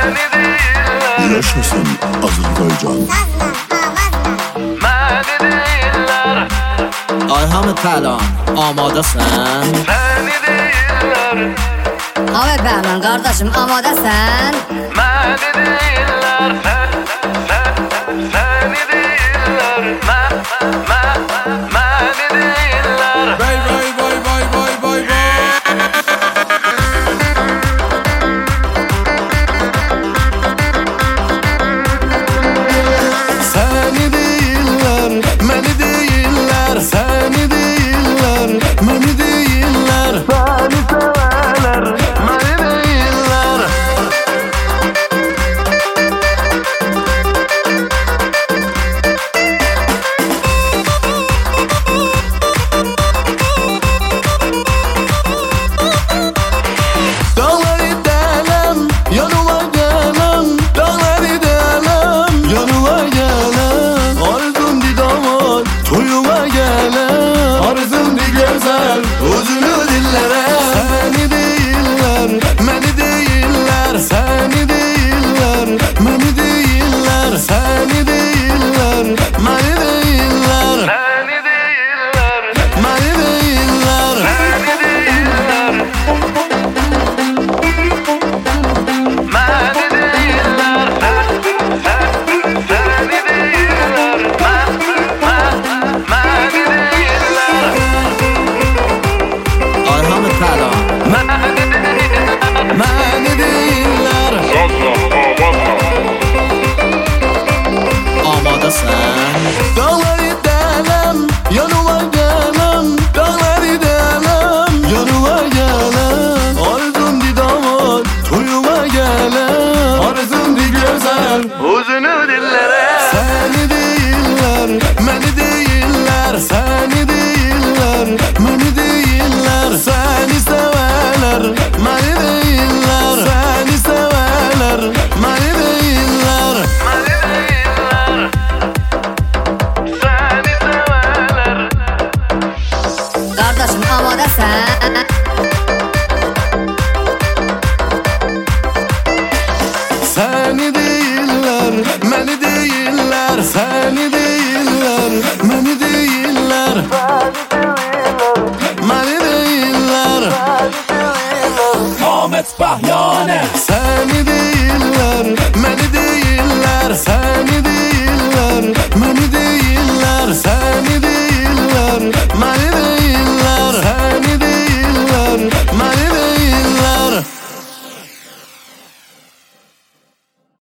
Yaşasın Azərbaycan. Məni deyirlər, Ayhan Pəhlan, amadəsən? səni deyirlər, Abi Bəhman qardaşım amadəsən? məni deyirlər, səni deyirlər, məni deyirlər. Vay vay vay vay vay vay vay. Səni deyirlər, məni deyirlər, səni deyirlər, məni deyirlər, səni sevərlər, məni deyirlər. Dağları dələm, yanıma gələm, dağları dələm, yanıma gələm. Arzum di damar, toyuma gələm. Arzum di gözəl, özünü dillərə. Səni deyirlər, məni deyirlər, səni deyirlər, məni deyirlər, səni deyirlər, məni deyirlər, Səni deyirlər, məni deyirlər. səni deyirlər, məni deyirlər, səni deyirlər, məni deyirlər, Ayhan Pəhlan, Məni deyirlər, amadəsən? dağları dələm, yanıma gələm, dağları dələm, yanıma gələm. Arzum di damar, toyuma gələm. Arzum di gözəl, özünü dillərə. səni deyirlər, məni deyirlər, səni deyirlər, məni deyirlər, səni sevərlər, məni deyirlər, səni sevərlər, məni deyirlər. Məni deyirlər, səni sevərlər. Qardaşım amadəsən? Səni deyirlər, məni deyirlər, səni deyirlər, məni deyirlər, məni deyirlər, Ahmet Bahyanə. səni deyirlər.